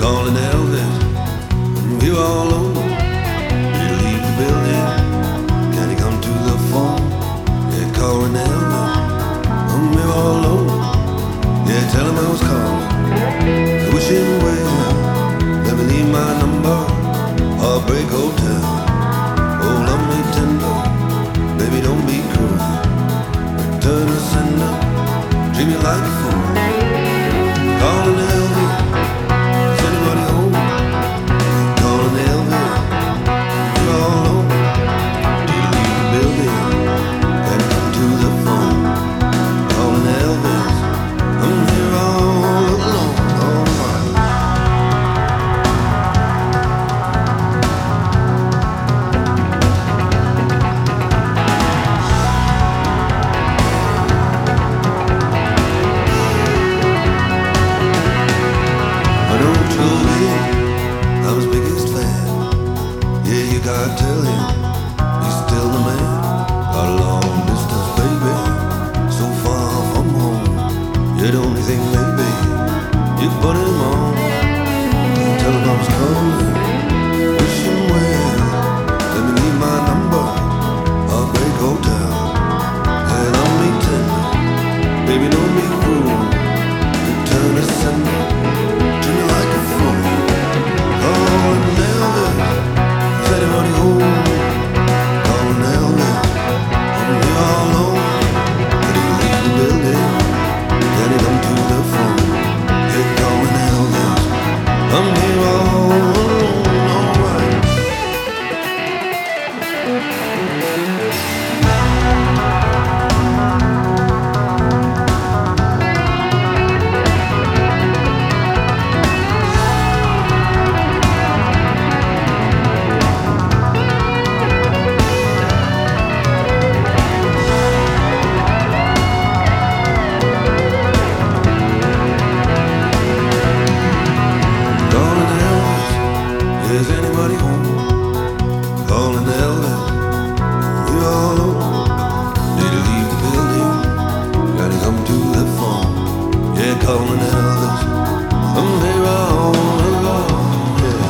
calling Elvis, we were all alone. Did he leave the building? Can he come to the phone? Yeah, calling Elvis, we were all alone. Yeah, tell him I was calling. I wish him well. Let me leave my number. Heartbreak Hotel. Oh, love me tender. Baby, don't be cruel. Return to sender. Treat me like a fool. Calling Elvis. Is anybody home? Calling Elvis. You all alone. Did you leave the building? Can you come to the phone? Calling Elvis. I'm here all alone. All right. I don't tell him I'm his biggest fan. Yeah, you gotta tell him he's still the man. Got a long distance, baby, so far from home. Yeah, the only thing, maybe, you put him on. Tell him I was calling, wish him well. Let me leave my number, Heartbreak Hotel. Yeah, love me tender, baby, don't be cruel. Return to sender. Treat me like a fool. Calling Elvis. Is anybody home? Calling Elvis. I'm here all alone. Did he leave the building? Can he come to the phone? Yeah, calling Elvis. I'm here all alone. Alright. Calling Elvis, is anybody home? Calling Elvis, we all alone. Did he leave the building? Got to come to the phone. Yeah, calling Elvis, I'm here all alone. Yeah.